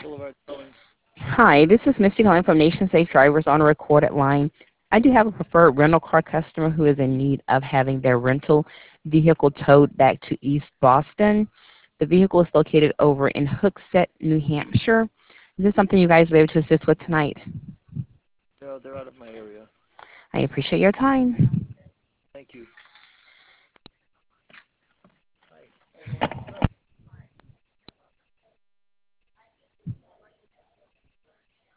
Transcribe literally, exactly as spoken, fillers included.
Boulevard calling. Hi, this is Misty calling from Nation Safe Drivers on a recorded line. I do have a preferred rental car customer who is in need of having their rental vehicle towed back to East Boston. The vehicle is located over in Hooksett, New Hampshire. Is this something you guys will be able to assist with tonight? No, they're out of my area. I appreciate your time. Thank you.